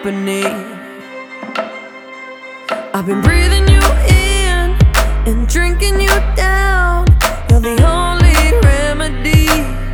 company. I've been breathing you in and drinking you down. You're the only remedy.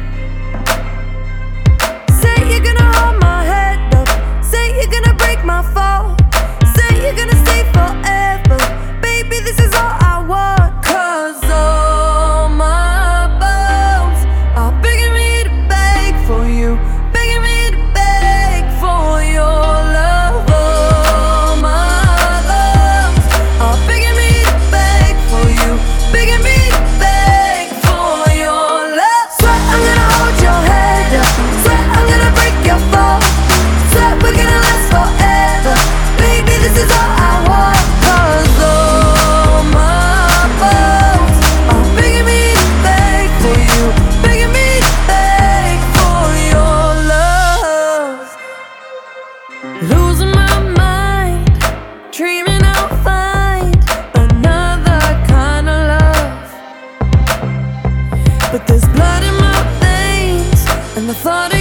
Say you're gonna hold my head up, say you're gonna break my fall, say you're gonna stay forever. Baby, this is all I want. 'Cause all my bones are begging me to beg for you, begging me to beg for your love. All my bones are begging me to beg for you, begging me to beg for your love. Swear I'm gonna hold your head up, swear I'm gonna break your fall, swear we're gonna last forever. Baby, this is all I want. 'Cause all my bones are begging me to beg for you, begging me to beg for your love. Losing my mind, dreaming I'll find another kind of love. But there's blood in my veins, and the thought